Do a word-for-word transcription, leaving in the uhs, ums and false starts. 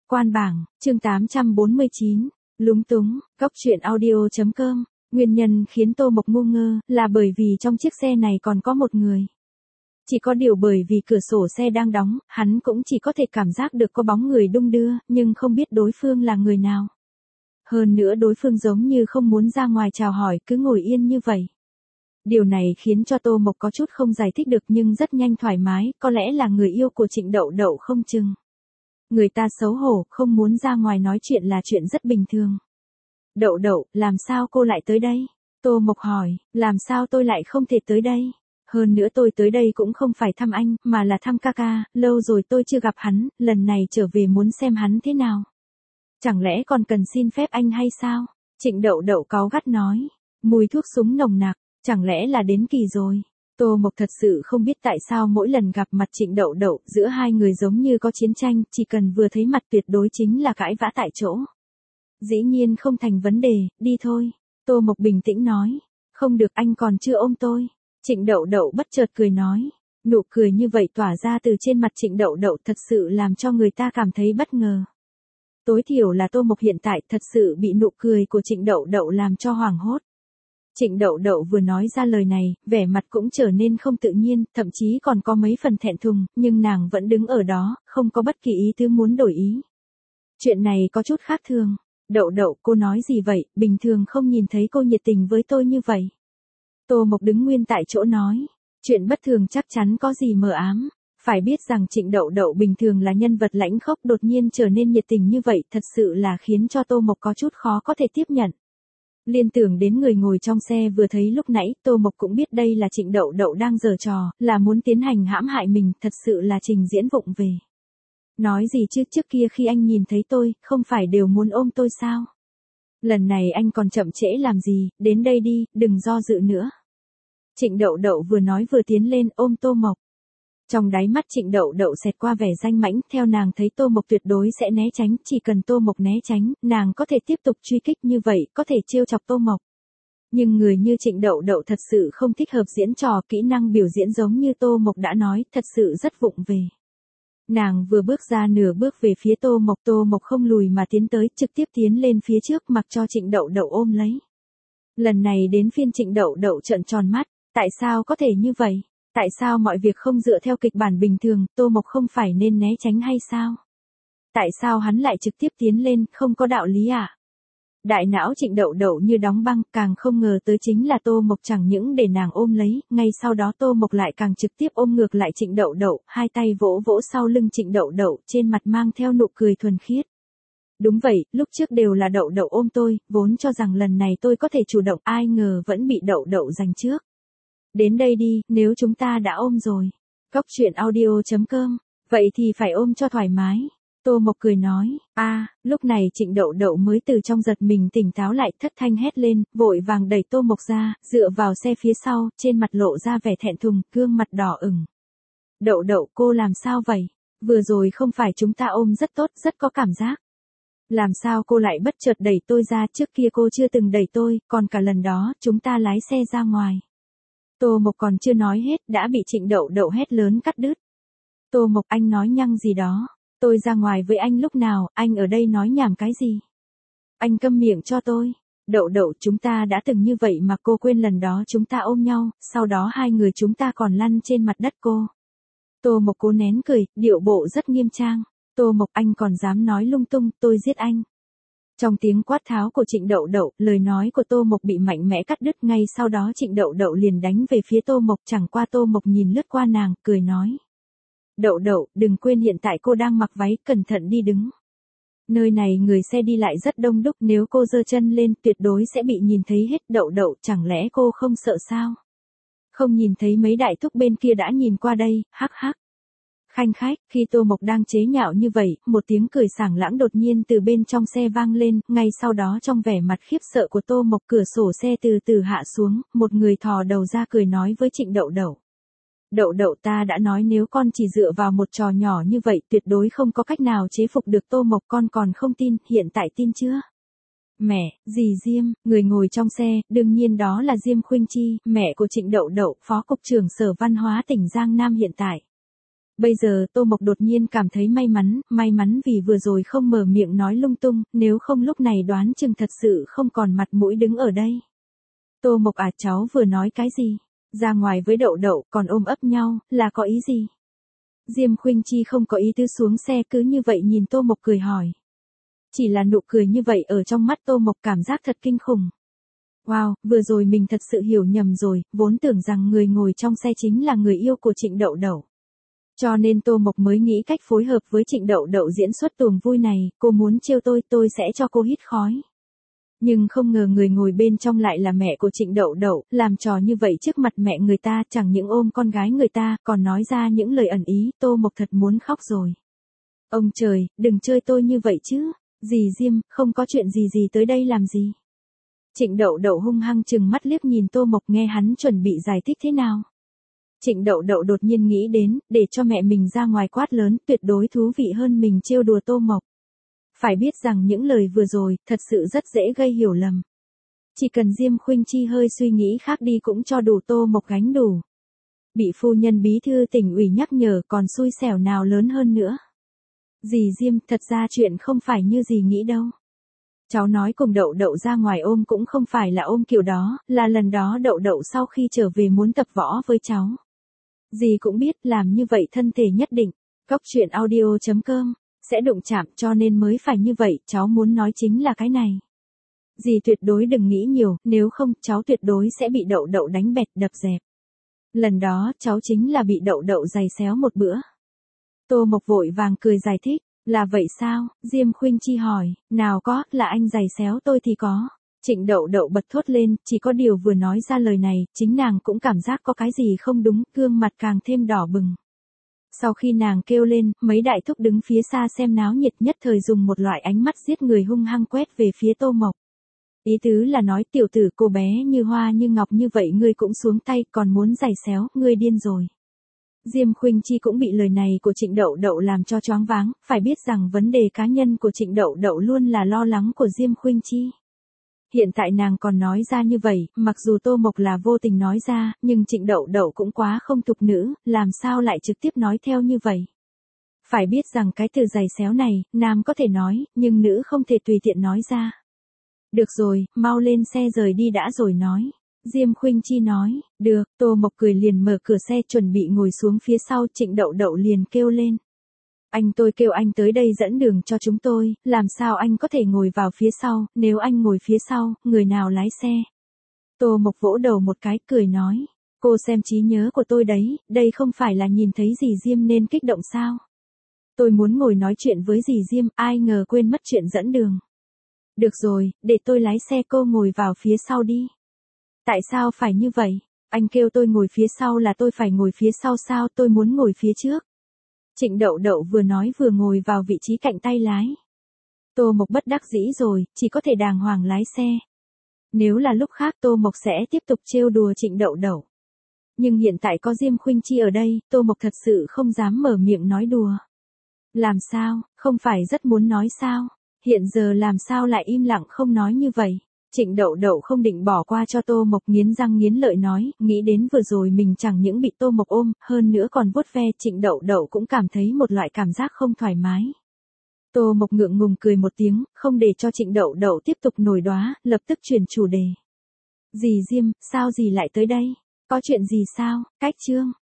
Quan bảng, chương tám trăm bốn mươi chín, lúng túng, Cóc truyện audio chấm com. Nguyên nhân khiến Tô Mộc ngu ngơ, là bởi vì trong chiếc xe này còn có một người. Chỉ có điều bởi vì cửa sổ xe đang đóng, hắn cũng chỉ có thể cảm giác được có bóng người đung đưa, nhưng không biết đối phương là người nào. Hơn nữa đối phương giống như không muốn ra ngoài chào hỏi, cứ ngồi yên như vậy. Điều này khiến cho Tô Mộc có chút không giải thích được nhưng rất nhanh thoải mái, có lẽ là người yêu của Trịnh Đậu Đậu không chừng. Người ta xấu hổ, không muốn ra ngoài nói chuyện là chuyện rất bình thường. Đậu Đậu, làm sao cô lại tới đây? Tô Mộc hỏi, làm sao tôi lại không thể tới đây? Hơn nữa tôi tới đây cũng không phải thăm anh, mà là thăm ca ca, lâu rồi tôi chưa gặp hắn, lần này trở về muốn xem hắn thế nào. Chẳng lẽ còn cần xin phép anh hay sao? Trịnh Đậu Đậu cáu gắt nói, mùi thuốc súng nồng nặc, chẳng lẽ là đến kỳ rồi? Tô Mộc thật sự không biết tại sao mỗi lần gặp mặt Trịnh Đậu Đậu, giữa hai người giống như có chiến tranh, chỉ cần vừa thấy mặt tuyệt đối chính là cãi vã tại chỗ. Dĩ nhiên không thành vấn đề, đi thôi. Tô Mộc bình tĩnh nói, không được, anh còn chưa ôm tôi. Trịnh Đậu Đậu bất chợt cười nói, nụ cười như vậy tỏa ra từ trên mặt Trịnh Đậu Đậu thật sự làm cho người ta cảm thấy bất ngờ. Tối thiểu là Tô Mộc hiện tại thật sự bị nụ cười của Trịnh Đậu Đậu làm cho hoảng hốt. Trịnh Đậu Đậu vừa nói ra lời này, vẻ mặt cũng trở nên không tự nhiên, thậm chí còn có mấy phần thẹn thùng, nhưng nàng vẫn đứng ở đó, không có bất kỳ ý tứ muốn đổi ý. Chuyện này có chút khác thường. Đậu Đậu, cô nói gì vậy, bình thường không nhìn thấy cô nhiệt tình với tôi như vậy. Tô Mộc đứng nguyên tại chỗ nói, chuyện bất thường chắc chắn có gì mờ ám. Phải biết rằng Trịnh Đậu Đậu bình thường là nhân vật lãnh khốc, đột nhiên trở nên nhiệt tình như vậy, thật sự là khiến cho Tô Mộc có chút khó có thể tiếp nhận. Liên tưởng đến người ngồi trong xe vừa thấy lúc nãy, Tô Mộc cũng biết đây là Trịnh Đậu Đậu đang giở trò, là muốn tiến hành hãm hại mình, thật sự là trình diễn vụng về. Nói gì chứ, trước kia khi anh nhìn thấy tôi, không phải đều muốn ôm tôi sao? Lần này anh còn chậm trễ làm gì, đến đây đi, đừng do dự nữa. Trịnh Đậu Đậu vừa nói vừa tiến lên ôm Tô Mộc. Trong đáy mắt Trịnh Đậu Đậu xẹt qua vẻ danh mãnh, theo nàng thấy Tô Mộc tuyệt đối sẽ né tránh, chỉ cần Tô Mộc né tránh, nàng có thể tiếp tục truy kích như vậy, có thể trêu chọc Tô Mộc. Nhưng người như Trịnh Đậu Đậu thật sự không thích hợp diễn trò, kỹ năng biểu diễn giống như Tô Mộc đã nói, thật sự rất vụng về. Nàng vừa bước ra nửa bước về phía Tô Mộc, Tô Mộc không lùi mà tiến tới, trực tiếp tiến lên phía trước mặc cho Trịnh Đậu Đậu ôm lấy. Lần này đến phiên Trịnh Đậu Đậu trợn tròn mắt, tại sao có thể như vậy? Tại sao mọi việc không dựa theo kịch bản bình thường, Tô Mộc không phải nên né tránh hay sao? Tại sao hắn lại trực tiếp tiến lên, không có đạo lý à? Đại não Trịnh Đậu Đậu như đóng băng, càng không ngờ tới chính là Tô Mộc chẳng những để nàng ôm lấy, ngay sau đó Tô Mộc lại càng trực tiếp ôm ngược lại Trịnh Đậu Đậu, hai tay vỗ vỗ sau lưng Trịnh Đậu Đậu, trên mặt mang theo nụ cười thuần khiết. Đúng vậy, lúc trước đều là Đậu Đậu ôm tôi, vốn cho rằng lần này tôi có thể chủ động, ai ngờ vẫn bị Đậu Đậu giành trước. Đến đây đi, nếu chúng ta đã ôm rồi. Cóc truyện audio chấm com, vậy thì phải ôm cho thoải mái. Tô Mộc cười nói, a à, lúc này Trịnh Đậu Đậu mới từ trong giật mình tỉnh táo lại, thất thanh hét lên, vội vàng đẩy Tô Mộc ra, dựa vào xe phía sau, trên mặt lộ ra vẻ thẹn thùng, gương mặt đỏ ửng. Đậu Đậu, cô làm sao vậy? Vừa rồi không phải chúng ta ôm rất tốt, rất có cảm giác. Làm sao cô lại bất chợt đẩy tôi ra, trước kia cô chưa từng đẩy tôi, còn cả lần đó, chúng ta lái xe ra ngoài. Tô Mộc còn chưa nói hết, đã bị Trịnh Đậu Đậu hét lớn cắt đứt. Tô Mộc, anh nói nhăng gì đó? Tôi ra ngoài với anh lúc nào, anh ở đây nói nhảm cái gì? Anh câm miệng cho tôi. Đậu Đậu, chúng ta đã từng như vậy mà cô quên lần đó chúng ta ôm nhau, sau đó hai người chúng ta còn lăn trên mặt đất cô. Tô Mộc cố nén cười, điệu bộ rất nghiêm trang. Tô Mộc, anh còn dám nói lung tung, tôi giết anh. Trong tiếng quát tháo của Trịnh Đậu Đậu, lời nói của Tô Mộc bị mạnh mẽ cắt đứt, ngay sau đó Trịnh Đậu Đậu liền đánh về phía Tô Mộc, chẳng qua Tô Mộc nhìn lướt qua nàng, cười nói. Đậu Đậu, đừng quên hiện tại cô đang mặc váy, cẩn thận đi đứng. Nơi này người xe đi lại rất đông đúc, nếu cô giơ chân lên tuyệt đối sẽ bị nhìn thấy hết. Đậu Đậu, chẳng lẽ cô không sợ sao? Không nhìn thấy mấy đại thúc bên kia đã nhìn qua đây, hắc hắc. Khanh khách, khi Tô Mộc đang chế nhạo như vậy, một tiếng cười sảng lãng đột nhiên từ bên trong xe vang lên, ngay sau đó trong vẻ mặt khiếp sợ của Tô Mộc, cửa sổ xe từ từ hạ xuống, một người thò đầu ra cười nói với Trịnh Đậu Đậu. Đậu Đậu, ta đã nói nếu con chỉ dựa vào một trò nhỏ như vậy, tuyệt đối không có cách nào chế phục được Tô Mộc, con còn không tin, hiện tại tin chưa? Mẹ, dì Diêm, người ngồi trong xe, đương nhiên đó là Diêm Khuynh Chi, mẹ của Trịnh Đậu Đậu, phó cục trưởng Sở Văn hóa tỉnh Giang Nam hiện tại. Bây giờ Tô Mộc đột nhiên cảm thấy may mắn, may mắn vì vừa rồi không mở miệng nói lung tung, nếu không lúc này đoán chừng thật sự không còn mặt mũi đứng ở đây. Tô Mộc à, cháu vừa nói cái gì? Ra ngoài với Đậu Đậu còn ôm ấp nhau, là có ý gì? Diêm Khuynh Chi không có ý tứ xuống xe, cứ như vậy nhìn Tô Mộc cười hỏi. Chỉ là nụ cười như vậy ở trong mắt Tô Mộc cảm giác thật kinh khủng. Wow, vừa rồi mình thật sự hiểu nhầm rồi, vốn tưởng rằng người ngồi trong xe chính là người yêu của Trịnh Đậu Đậu. Cho nên Tô Mộc mới nghĩ cách phối hợp với Trịnh Đậu Đậu diễn xuất tuồng vui này, cô muốn trêu tôi, tôi sẽ cho cô hít khói. Nhưng không ngờ người ngồi bên trong lại là mẹ của Trịnh Đậu Đậu, làm trò như vậy trước mặt mẹ người ta, chẳng những ôm con gái người ta, còn nói ra những lời ẩn ý, Tô Mộc thật muốn khóc rồi. Ông trời, đừng chơi tôi như vậy chứ, dì Diêm, không có chuyện gì gì tới đây làm gì. Trịnh Đậu Đậu hung hăng chừng mắt liếc nhìn Tô Mộc, nghe hắn chuẩn bị giải thích thế nào. Trịnh Đậu Đậu đột nhiên nghĩ đến, để cho mẹ mình ra ngoài quát lớn, tuyệt đối thú vị hơn mình trêu đùa Tô Mộc. Phải biết rằng những lời vừa rồi, thật sự rất dễ gây hiểu lầm. Chỉ cần Diêm Khuynh Chi hơi suy nghĩ khác đi cũng cho đủ Tô Mộc gánh đủ. Bị phu nhân bí thư tỉnh ủy nhắc nhở còn xui xẻo nào lớn hơn nữa. Dì Diêm, thật ra chuyện không phải như dì nghĩ đâu. Cháu nói cùng Đậu Đậu ra ngoài ôm cũng không phải là ôm kiểu đó, là lần đó Đậu Đậu sau khi trở về muốn tập võ với cháu. Dì cũng biết làm như vậy thân thể nhất định, cóc truyện audio chấm com, sẽ đụng chạm cho nên mới phải như vậy, cháu muốn nói chính là cái này. Dì tuyệt đối đừng nghĩ nhiều, nếu không cháu tuyệt đối sẽ bị Đậu Đậu đánh bẹp đập dẹp. Lần đó cháu chính là bị Đậu Đậu giày xéo một bữa. Tô Mộc vội vàng cười giải thích, là vậy sao? Diêm Khuynh Chi hỏi, nào có, là anh giày xéo tôi thì có. Trịnh Đậu Đậu bật thốt lên, chỉ có điều vừa nói ra lời này, chính nàng cũng cảm giác có cái gì không đúng, gương mặt càng thêm đỏ bừng. Sau khi nàng kêu lên, mấy đại thúc đứng phía xa xem náo nhiệt nhất thời dùng một loại ánh mắt giết người hung hăng quét về phía Tô Mộc. Ý tứ là nói tiểu tử cô bé như hoa như ngọc như vậy ngươi cũng xuống tay, còn muốn giày xéo, ngươi điên rồi. Diêm Khuynh Chi cũng bị lời này của Trịnh Đậu Đậu làm cho choáng váng, phải biết rằng vấn đề cá nhân của Trịnh Đậu Đậu luôn là lo lắng của Diêm Khuynh Chi. Hiện tại nàng còn nói ra như vậy, mặc dù Tô Mộc là vô tình nói ra, nhưng Trịnh Đậu Đậu cũng quá không thục nữ, làm sao lại trực tiếp nói theo như vậy. Phải biết rằng cái từ giày xéo này, nam có thể nói, nhưng nữ không thể tùy tiện nói ra. Được rồi, mau lên xe rời đi đã rồi nói. Diêm Khuynh Chi nói, được, Tô Mộc cười liền mở cửa xe chuẩn bị ngồi xuống phía sau, Trịnh Đậu Đậu liền kêu lên. Anh tôi kêu anh tới đây dẫn đường cho chúng tôi, làm sao anh có thể ngồi vào phía sau, nếu anh ngồi phía sau, người nào lái xe? Tô Mộc vỗ đầu một cái cười nói, cô xem trí nhớ của tôi đấy, đây không phải là nhìn thấy dì Diêm nên kích động sao? Tôi muốn ngồi nói chuyện với dì Diêm, ai ngờ quên mất chuyện dẫn đường. Được rồi, để tôi lái xe, cô ngồi vào phía sau đi. Tại sao phải như vậy? Anh kêu tôi ngồi phía sau là tôi phải ngồi phía sau sao, tôi muốn ngồi phía trước. Trịnh Đậu Đậu vừa nói vừa ngồi vào vị trí cạnh tay lái. Tô Mộc bất đắc dĩ rồi, chỉ có thể đàng hoàng lái xe. Nếu là lúc khác Tô Mộc sẽ tiếp tục trêu đùa Trịnh Đậu Đậu. Nhưng hiện tại có Diêm Khuynh Chi ở đây, Tô Mộc thật sự không dám mở miệng nói đùa. Làm sao, không phải rất muốn nói sao? Hiện giờ làm sao lại im lặng không nói như vậy? Trịnh Đậu Đậu không định bỏ qua cho Tô Mộc, nghiến răng nghiến lợi nói, nghĩ đến vừa rồi mình chẳng những bị Tô Mộc ôm, hơn nữa còn vuốt ve, Trịnh Đậu Đậu cũng cảm thấy một loại cảm giác không thoải mái. Tô Mộc ngượng ngùng cười một tiếng, không để cho Trịnh Đậu Đậu tiếp tục nổi đoá, lập tức chuyển chủ đề. Dì Diêm, sao dì lại tới đây? Có chuyện gì sao? Cách Trương,